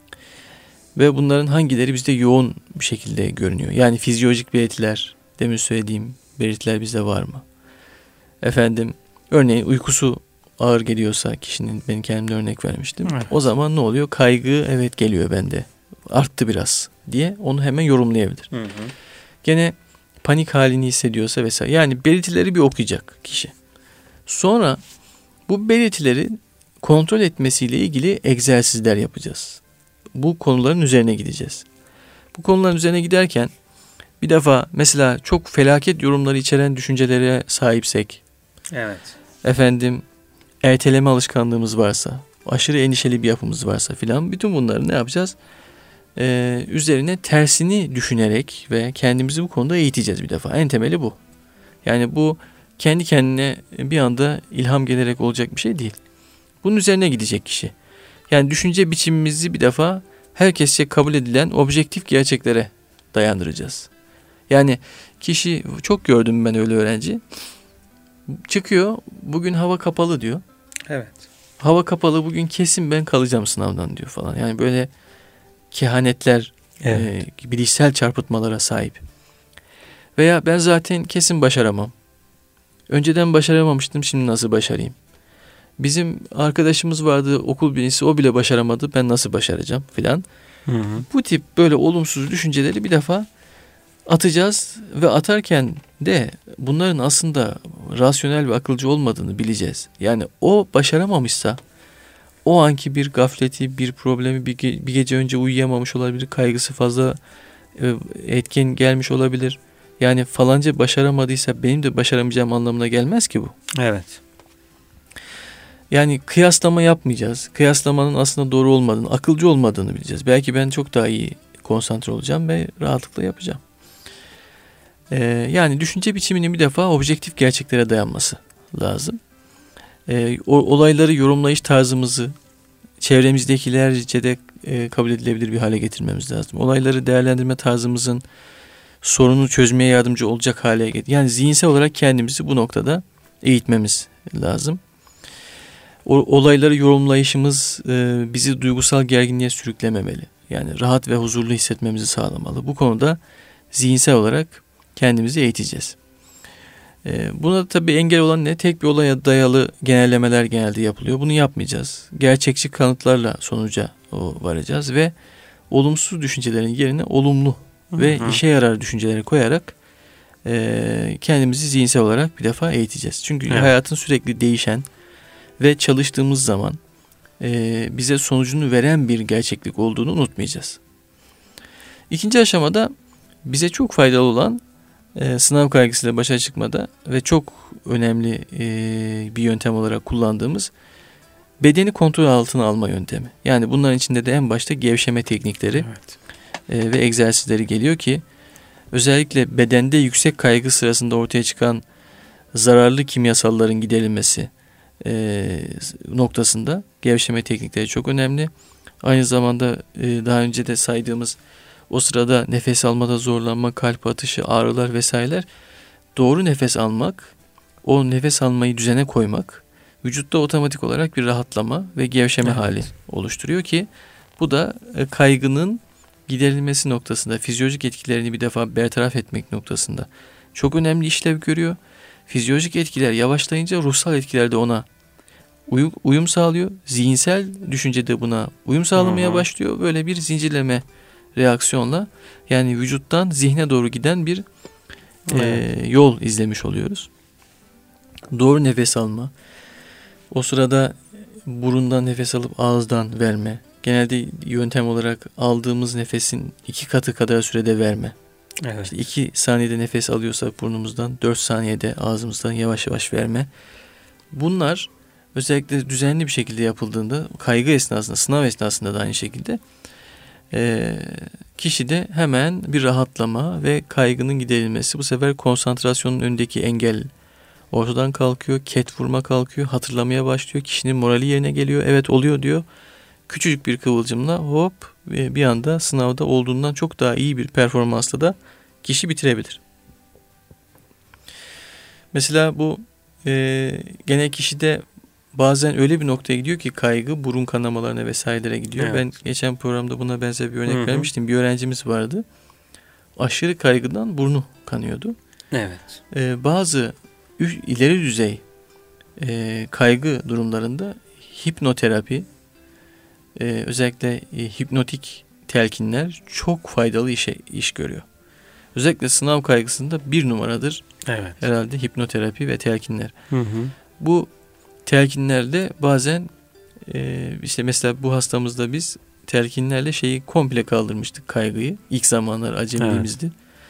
Ve bunların hangileri bizde yoğun bir şekilde görünüyor? Yani fizyolojik belirtiler, demin söylediğim belirtiler bizde var mı? Efendim, örneğin uykusu ağır geliyorsa kişinin, ben kendimde örnek vermiştim. Evet. O zaman ne oluyor? Kaygı evet geliyor bende. Arttı biraz diye onu hemen yorumlayabilir. Hı hı. Gene panik halini hissediyorsa vesaire. Yani belirtileri bir okuyacak kişi. Sonra bu belirtileri kontrol etmesiyle ilgili egzersizler yapacağız. Bu konuların üzerine gideceğiz. Bu konuların üzerine giderken bir defa mesela çok felaket yorumları içeren düşüncelere sahipsek, evet. efendim erteleme alışkanlığımız varsa, aşırı endişeli bir yapımız varsa filan, bütün bunları ne yapacağız? Ee, üzerine tersini düşünerek ve kendimizi bu konuda eğiteceğiz bir defa. En temeli bu. Yani bu kendi kendine bir anda ilham gelerek olacak bir şey değil. Bunun üzerine gidecek kişi. Yani düşünce biçimimizi bir defa herkesçe kabul edilen objektif gerçeklere dayandıracağız. Yani kişi, çok gördüm ben öyle öğrenci, çıkıyor bugün hava kapalı diyor. Evet. Hava kapalı bugün kesin ben kalacağım sınavdan diyor falan. Yani böyle kehanetler, evet. e, bilişsel çarpıtmalara sahip. Veya ben zaten kesin başaramam. Önceden başaramamıştım, şimdi nasıl başarayım? Bizim arkadaşımız vardı okul birincisi, o bile başaramadı, ben nasıl başaracağım filan. Bu tip böyle olumsuz düşünceleri bir defa atacağız ve atarken de bunların aslında rasyonel ve akılcı olmadığını bileceğiz. Yani o başaramamışsa o anki bir gafleti, bir problemi, bir, ge- bir gece önce uyuyamamış olabilir, kaygısı fazla e, etken gelmiş olabilir. Yani falanca başaramadıysa benim de başaramayacağım anlamına gelmez ki bu. Evet. Yani kıyaslama yapmayacağız. Kıyaslamanın aslında doğru olmadığını, akılcı olmadığını bileceğiz. Belki ben çok daha iyi konsantre olacağım ve rahatlıkla yapacağım. Ee, yani düşünce biçiminin bir defa objektif gerçeklere dayanması lazım. Ee, o, olayları yorumlayış tarzımızı çevremizdekilerce de e, kabul edilebilir bir hale getirmemiz lazım. Olayları değerlendirme tarzımızın sorunu çözmeye yardımcı olacak hale getir. Yani zihinsel olarak kendimizi bu noktada eğitmemiz lazım. O, olayları yorumlayışımız e, bizi duygusal gerginliğe sürüklememeli. Yani rahat ve huzurlu hissetmemizi sağlamalı. Bu konuda zihinsel olarak kendimizi eğiteceğiz. E, buna tabii engel olan ne? Tek bir olaya dayalı genellemeler genelde yapılıyor. Bunu yapmayacağız. Gerçekçi kanıtlarla sonuca o, varacağız ve olumsuz düşüncelerin yerine olumlu hı hı. ve işe yarar düşünceleri koyarak e, kendimizi zihinsel olarak bir defa eğiteceğiz. Çünkü evet. hayatın sürekli değişen ve çalıştığımız zaman e, bize sonucunu veren bir gerçeklik olduğunu unutmayacağız. İkinci aşamada bize çok faydalı olan e, sınav kaygısıyla başa çıkmada ve çok önemli e, bir yöntem olarak kullandığımız bedeni kontrol altına alma yöntemi. Yani bunların içinde de en başta gevşeme teknikleri evet. e, ve egzersizleri geliyor ki özellikle bedende yüksek kaygı sırasında ortaya çıkan zararlı kimyasalların giderilmesi E, noktasında gevşeme teknikleri çok önemli. Aynı zamanda e, daha önce de saydığımız o sırada nefes almada zorlanma, kalp atışı, ağrılar vesaireler, doğru nefes almak, o nefes almayı düzene koymak vücutta otomatik olarak bir rahatlama ve gevşeme evet. hali oluşturuyor ki bu da e, kaygının giderilmesi noktasında, fizyolojik etkilerini bir defa bertaraf etmek noktasında çok önemli işlev görüyor. Fizyolojik etkiler yavaşlayınca ruhsal etkiler de ona uyum, uyum sağlıyor. Zihinsel düşünce de buna uyum sağlamaya Hı-hı. başlıyor. Böyle bir zincirleme reaksiyonla, yani vücuttan zihne doğru giden bir evet. e, yol izlemiş oluyoruz. Doğru nefes alma. O sırada burundan nefes alıp ağızdan verme. Genelde yöntem olarak aldığımız nefesin iki katı kadar sürede verme. Evet. İşte iki saniyede nefes alıyorsak burnumuzdan, dört saniyede ağzımızdan yavaş yavaş verme. Bunlar özellikle düzenli bir şekilde yapıldığında, kaygı esnasında, sınav esnasında da aynı şekilde e, kişide hemen bir rahatlama ve kaygının giderilmesi. Bu sefer konsantrasyonun önündeki engel ortadan kalkıyor, ket vurma kalkıyor, hatırlamaya başlıyor, kişinin morali yerine geliyor, evet oluyor diyor. Küçücük bir kıvılcımla hop bir anda sınavda olduğundan çok daha iyi bir performansla da kişi bitirebilir. Mesela bu e, gene kişide bazen öyle bir noktaya gidiyor ki kaygı burun kanamalarına vesairelere gidiyor. Evet. Ben geçen programda buna benzer bir örnek Hı-hı. vermiştim. Bir öğrencimiz vardı. Aşırı kaygıdan burnu kanıyordu. Evet. E, bazı ileri düzey e, kaygı durumlarında hipnoterapi, e, özellikle e, hipnotik telkinler çok faydalı işe iş görüyor. Özellikle sınav kaygısında bir numaradır. Evet. Herhalde hipnoterapi ve telkinler. Hı hı. Bu telkinlerle bazen e, işte mesela bu hastamızda biz telkinlerle şeyi komple kaldırmıştık, kaygıyı. İlk zamanlar acemiliğimizdi.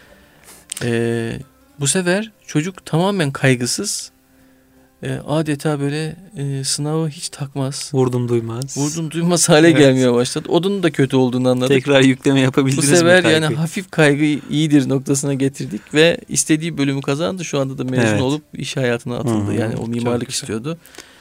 Evet. E, bu sefer çocuk tamamen kaygısız, e, adeta böyle e, sınavı hiç takmaz. Vurdum duymaz. Vurdum duymaz hale evet. gelmeye başladı. Onun da kötü olduğunu anladık. Tekrar yükleme yapabildiniz mi? Bu sefer yani hafif kaygı iyidir noktasına getirdik ve istediği bölümü kazandı. Şu anda da mezun evet. olup iş hayatına atıldı. Hı-hı. Yani o mimarlık istiyordu.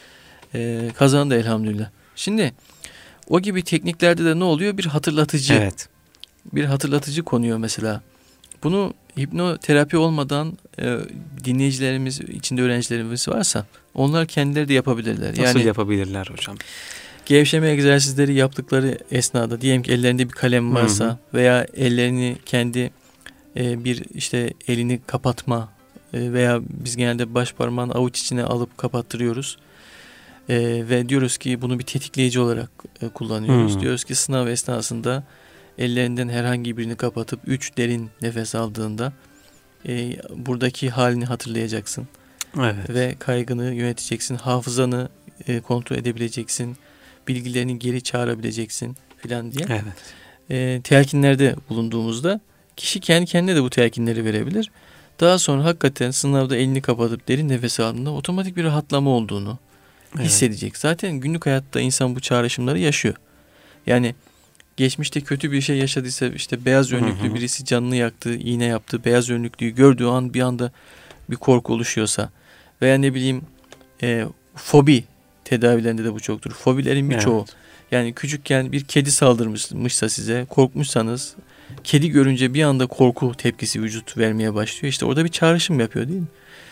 E, kazandı elhamdülillah. Şimdi o gibi tekniklerde de ne oluyor? Bir hatırlatıcı. Evet. Bir hatırlatıcı konuyor mesela. Bunu hipnoterapi olmadan e, dinleyicilerimiz, içinde öğrencilerimiz varsa onlar kendileri de yapabilirler. Nasıl yani, yapabilirler hocam? Gevşeme egzersizleri yaptıkları esnada, diyelim ki ellerinde bir kalem varsa, hı hı. veya ellerini kendi e, bir işte elini kapatma e, veya biz genelde baş parmağını avuç içine alıp kapattırıyoruz. E, ve diyoruz ki bunu bir tetikleyici olarak e, kullanıyoruz. Hı. Diyoruz ki sınav esnasında ellerinden herhangi birini kapatıp üç derin nefes aldığında e, buradaki halini hatırlayacaksın. Evet. Ve kaygını yöneteceksin. Hafızanı e, kontrol edebileceksin. Bilgilerini geri çağırabileceksin filan diye. Evet. E, telkinlerde bulunduğumuzda kişi kendi kendine de bu telkinleri verebilir. Daha sonra hakikaten sınavda elini kapatıp derin nefes aldığında otomatik bir rahatlama olduğunu evet. hissedecek. Zaten günlük hayatta insan bu çağrışımları yaşıyor. Yani geçmişte kötü bir şey yaşadıysa, işte beyaz önlüklü hı hı. birisi canını yaktı, iğne yaptı, beyaz önlüklüyü gördüğü an bir anda bir korku oluşuyorsa veya ne bileyim e, fobi tedavilerinde de bu çoktur. Fobilerin birçoğu. Evet. Yani küçükken bir kedi saldırmışsa size, korkmuşsanız kedi görünce bir anda korku tepkisi vücut vermeye başlıyor. İşte orada bir çağrışım yapıyor değil mi?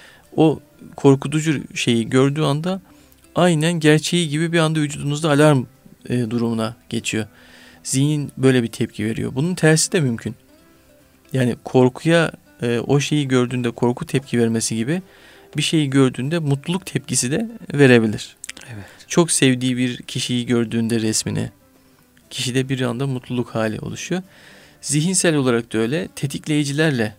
O korkutucu şeyi gördüğü anda aynen gerçeği gibi bir anda vücudunuzda alarm e, durumuna geçiyor. Zihin böyle bir tepki veriyor. Bunun tersi de mümkün. Yani korkuya e, o şeyi gördüğünde korku tepki vermesi gibi bir şeyi gördüğünde mutluluk tepkisi de verebilir. Evet. Çok sevdiği bir kişiyi gördüğünde resmini, kişide bir anda mutluluk hali oluşuyor. Zihinsel olarak da öyle tetikleyicilerle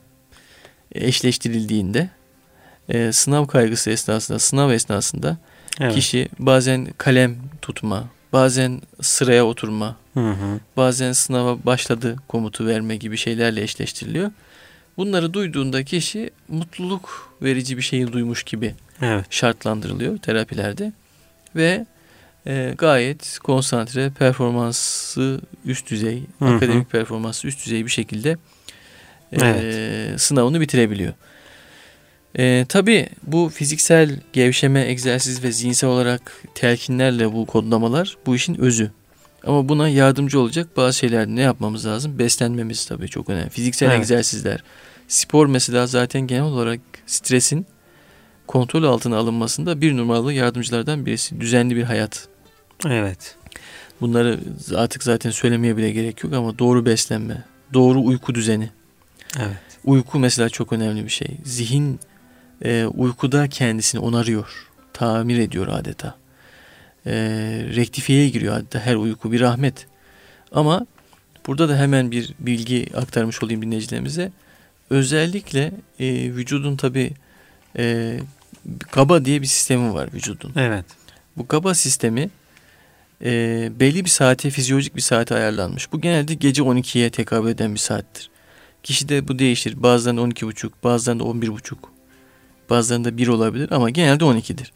eşleştirildiğinde e, sınav kaygısı esnasında, sınav esnasında evet. kişi bazen kalem tutma, bazen sıraya oturma, hı hı. bazen sınava başladı komutu verme gibi şeylerle eşleştiriliyor. Bunları duyduğunda kişi mutluluk verici bir şeyi duymuş gibi evet. şartlandırılıyor terapilerde ve e, gayet konsantre, performansı üst düzey, hı hı. akademik performansı üst düzey bir şekilde e, evet. sınavını bitirebiliyor. E, tabii bu fiziksel gevşeme egzersiz ve zihinsel olarak telkinlerle bu kodlamalar bu işin özü. Ama buna yardımcı olacak bazı şeyler ne yapmamız lazım? Beslenmemiz tabii çok önemli. Fiziksel evet. egzersizler. Spor mesela zaten genel olarak stresin kontrol altına alınmasında bir numaralı yardımcılardan birisi. Düzenli bir hayat. Evet. Bunları artık zaten söylemeye bile gerek yok ama doğru beslenme, doğru uyku düzeni. Evet. Uyku mesela çok önemli bir şey. Zihin e, uykuda kendisini onarıyor, tamir ediyor adeta. E, rektifiyeye giriyor adeta her uyku bir rahmet. Ama burada da hemen bir bilgi aktarmış olayım dinleyicilerimize. Özellikle e, vücudun tabii e, GABA diye bir sistemi var vücudun. Evet. Bu GABA sistemi e, belli bir saate, fizyolojik bir saate ayarlanmış. Bu genelde gece on ikiye tekabül eden bir saattir. Kişide bu değişir. Bazılarında on iki buçuk, bazılarında on bir buçuk, bazılarında bir olabilir ama genelde on ikidir.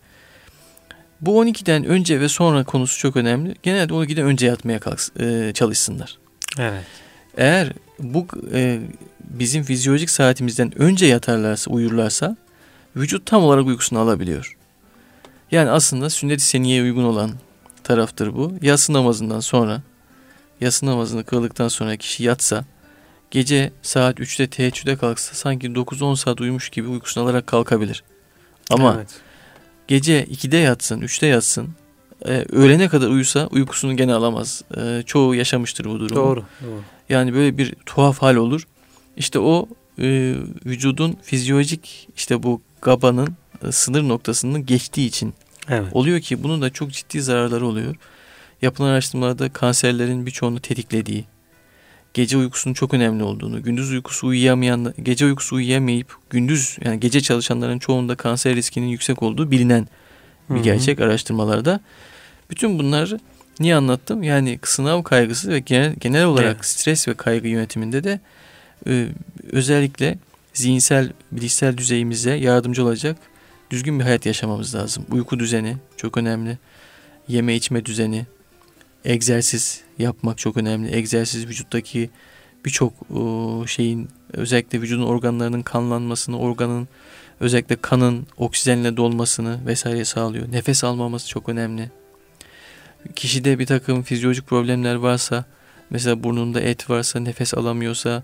Bu on ikiden önce ve sonra konusu çok önemli. Genelde on ikiden önce yatmaya kalks, e, çalışsınlar. Evet. Eğer bu e, bizim fizyolojik saatimizden önce yatarlarsa, uyurlarsa vücut tam olarak uykusunu alabiliyor. Yani aslında sünnet-i seniyeye uygun olan taraftır bu. Yatsı namazından sonra, yatsı namazını kıldıktan sonra kişi yatsa, gece saat üçte teheccüde kalksa sanki dokuz on saat uyumuş gibi uykusunu alarak kalkabilir. Ama evet. gece ikide yatsın, üçte yatsın, e, öğlene kadar uyusa uykusunu gene alamaz. E, çoğu yaşamıştır bu durumu. Doğru, doğru. Yani böyle bir tuhaf hal olur. İşte o e, vücudun fizyolojik işte bu GABA'nın e, sınır noktasının geçtiği için evet. oluyor ki bunun da çok ciddi zararları oluyor. Yapılan araştırmalarda kanserlerin birçoğunu tetiklediği, gece uykusunun çok önemli olduğunu, gündüz uykusu uyuyamayan, gece uykusu uyuyamayıp gündüz yani gece çalışanların çoğunda kanser riskinin yüksek olduğu bilinen bir gerçek Hı-hı. araştırmalarda. Bütün bunları niye anlattım? Yani sınav kaygısı ve genel, genel olarak evet. stres ve kaygı yönetiminde de e, özellikle zihinsel, bilişsel düzeyimize yardımcı olacak düzgün bir hayat yaşamamız lazım. Uyku düzeni çok önemli. Yeme içme düzeni, egzersiz yapmak çok önemli. Egzersiz vücuttaki birçok şeyin özellikle vücudun organlarının kanlanmasını, organın özellikle kanın oksijenle dolmasını vesaire sağlıyor. Nefes almamız çok önemli. Kişide bir takım fizyolojik problemler varsa, mesela burnunda et varsa, nefes alamıyorsa,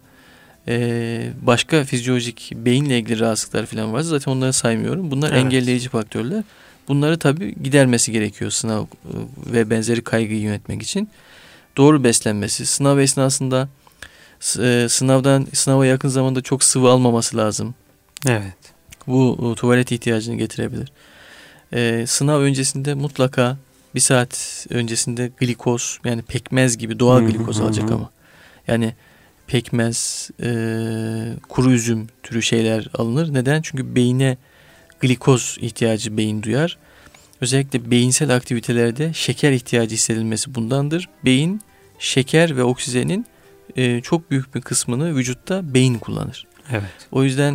başka fizyolojik beyinle ilgili rahatsızlıklar falan varsa zaten onları saymıyorum. Bunlar evet. engelleyici faktörler. Bunları tabii gidermesi gerekiyor sınav ve benzeri kaygıyı yönetmek için. Doğru beslenmesi, sınav esnasında sınavdan sınava yakın zamanda çok sıvı almaması lazım. Evet. Bu tuvalet ihtiyacını getirebilir. Ee, sınav öncesinde mutlaka bir saat öncesinde glikoz yani pekmez gibi doğal glikoz alacak ama. Yani pekmez, e, kuru üzüm türü şeyler alınır. Neden? Çünkü beyine glikoz ihtiyacı beyin duyar. Özellikle beyinsel aktivitelerde şeker ihtiyacı hissedilmesi bundandır. Beyin şeker ve oksijenin e, çok büyük bir kısmını vücutta beyin kullanır. Evet. O yüzden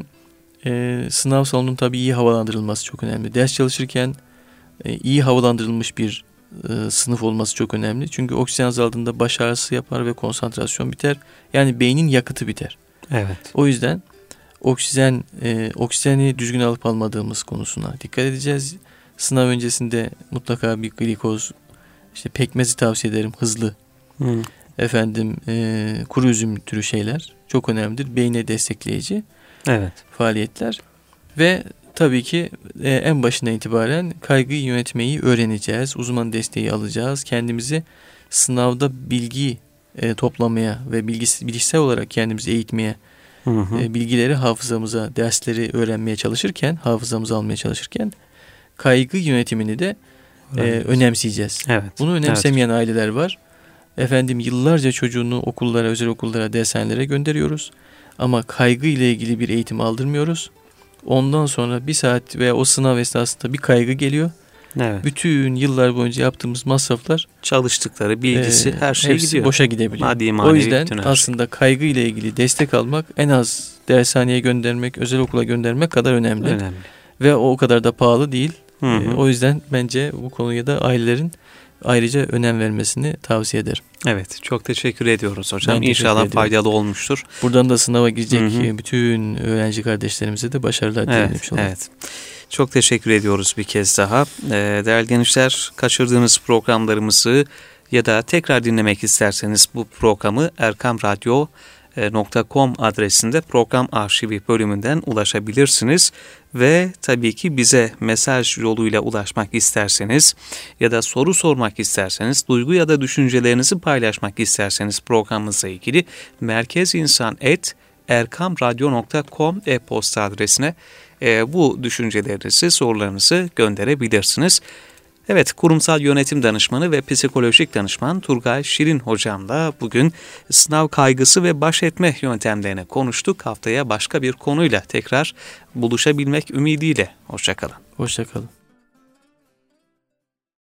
e, sınav salonunun tabii iyi havalandırılması çok önemli. Ders çalışırken e, iyi havalandırılmış bir e, sınıf olması çok önemli. Çünkü oksijen azaldığında baş ağrısı yapar ve konsantrasyon biter. Yani beynin yakıtı biter. Evet. O yüzden oksijen e, oksijeni düzgün alıp almadığımız konusuna dikkat edeceğiz. Sınav öncesinde mutlaka bir glikoz, işte pekmezi tavsiye ederim hızlı. Hmm. Efendim e, kuru üzüm türü şeyler çok önemlidir. Beyne destekleyici evet. faaliyetler ve tabii ki e, en başından itibaren kaygıyı yönetmeyi öğreneceğiz. Uzman desteği alacağız. Kendimizi sınavda bilgi e, toplamaya ve bilgis, bilişsel olarak kendimizi eğitmeye, hı hı. E, bilgileri hafızamıza, dersleri öğrenmeye çalışırken, hafızamıza almaya çalışırken kaygı yönetimini de e, önemseyeceğiz. Evet. Bunu önemsemeyen evet. aileler var. Efendim yıllarca çocuğunu okullara, özel okullara, dershanelere gönderiyoruz. Ama kaygı ile ilgili bir eğitim aldırmıyoruz. Ondan sonra bir saat veya o sınav esnasında bir kaygı geliyor. Evet. Bütün yıllar boyunca yaptığımız masraflar, çalıştıkları bilgisi e, her şey gidiyor. Boşa gidebiliyor. Maddi, manevi, o yüzden aslında şey. kaygı ile ilgili destek almak en az dershaneye göndermek, özel okula göndermek kadar önemli. Önemli. Ve o, o kadar da pahalı değil. Hı hı. E, o yüzden bence bu konuya da ailelerin ayrıca önem vermesini tavsiye ederim. Evet, çok teşekkür ediyoruz hocam. Ben İnşallah faydalı olmuştur. Buradan da sınava girecek hı hı. bütün öğrenci kardeşlerimize de başarılar dilerim. Evet, evet. Çok teşekkür ediyoruz bir kez daha. Ee, değerli gençler, kaçırdığınız programlarımızı ya da tekrar dinlemek isterseniz bu programı erkam radyo nokta com adresinde program arşivi bölümünden ulaşabilirsiniz. Ve tabii ki bize mesaj yoluyla ulaşmak isterseniz ya da soru sormak isterseniz, duygu ya da düşüncelerinizi paylaşmak isterseniz programımızla ilgili merkezinsan et erkam radyo nokta com e-posta adresine e, bu düşüncelerinizi, sorularınızı gönderebilirsiniz. Evet, kurumsal yönetim danışmanı ve psikolojik danışman Turgay Şirin hocamla bugün sınav kaygısı ve baş etme yöntemlerini konuştuk. Haftaya başka bir konuyla tekrar buluşabilmek ümidiyle. Hoşça kalın. Hoşça kalın.